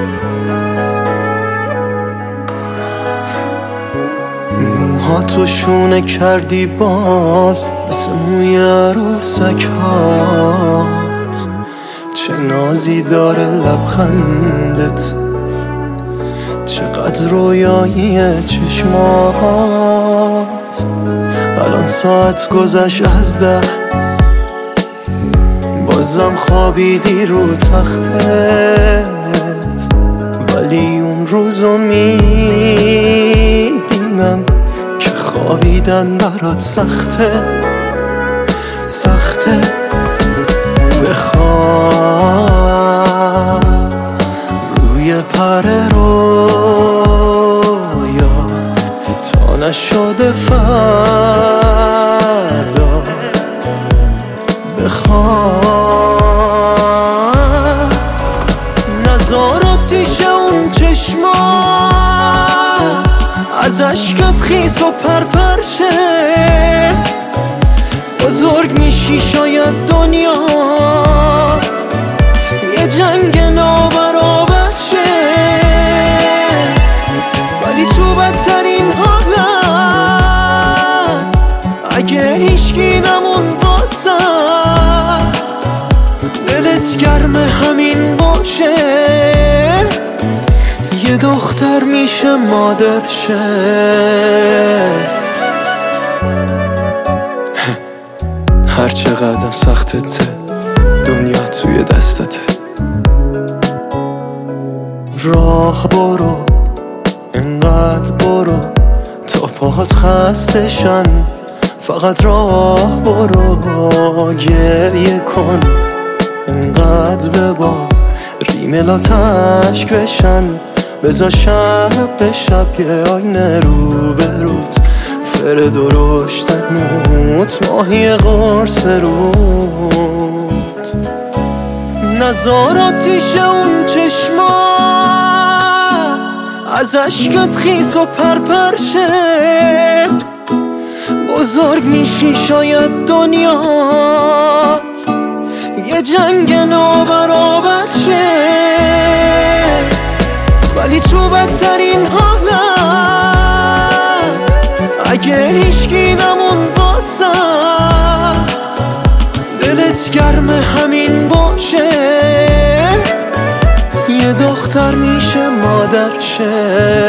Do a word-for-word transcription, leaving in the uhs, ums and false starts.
موهاتو شونه کردی باز مثل موی عروسک هات، چه نازی داره لبخندت، چقدر رویایی چشمات. الان ساعت گذشت از ده، بازم خوابیدی رو تختت، ولی اون روزو میبینم که خوابیدن برات سخته سخته. بخواب روی پر رویا تا نشده فردا، بخواب نزار آتیش اون چشما از عشقت خیس و پرپر شه. بزرگ میشی شاید دنیا یه جنگ نابرابر شه، ولی تو بدترین حالت اگه هیچکی نمون واسد، دلت گرم همین باشه، یه دختر میشه مادر شه. هر چقدر سختته دنیا توی دستته، راه برو انقدر برو تا پاهات خستشن، فقط راه برو گریه کن انقدر ببا ریملات عشق بشن، بذار شب به شب یه آینه رو بروت، فر درشتن موت ماهی قرص رود. نزار آتیش اون چشما از عشقت خیس و پرپر شه. بزرگ میشی شاید دنیات یه جنگ نابرابر شه، ولی تو بدترین حالت اگه هیچکی نمون واسد، دلت گرم همین باشه، یه دختر میشه مادر شه.